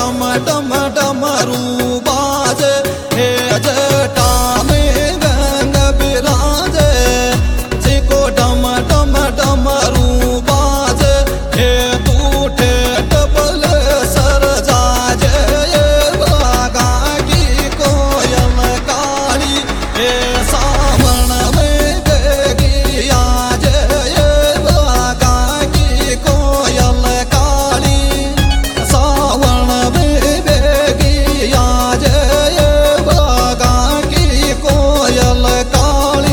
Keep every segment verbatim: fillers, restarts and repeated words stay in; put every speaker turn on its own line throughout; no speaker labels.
डम डम डमरू बाजे, हे जटा में गंग बिराजे। जिको डम डम डमरू बाजे, हे तूठे डबल सर जाजे। बागा की कोयल काली, हे सावन में बेगी आजे। बागा की कोयल काली, सावन में बेगी आजे। बागा की कोयल काली।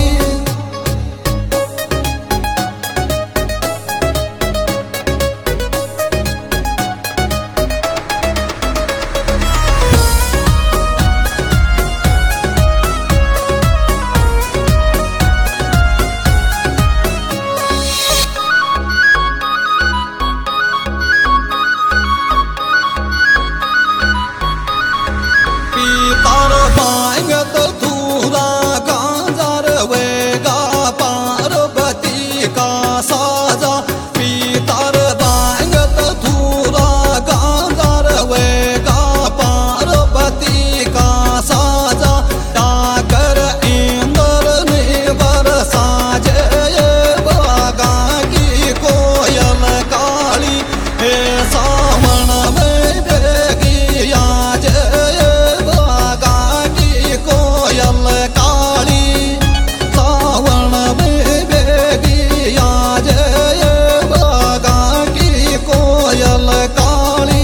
पीतर बांगत धूरा गांजर वेगा पार्वती का साजा। पीतर बांगत धूरा गांजर वेगा पार्वती का साजा। डाकर इंद्र ने बरसाजे। बागा की कोयल काली, हे सावन में बेगी आजे। बागा की कोयल काली, सावन में बेगी आजे। बागा की कोयल काली।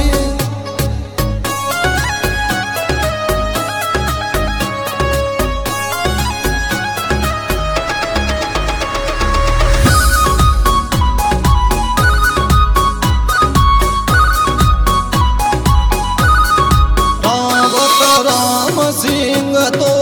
रावत राम सिंह तो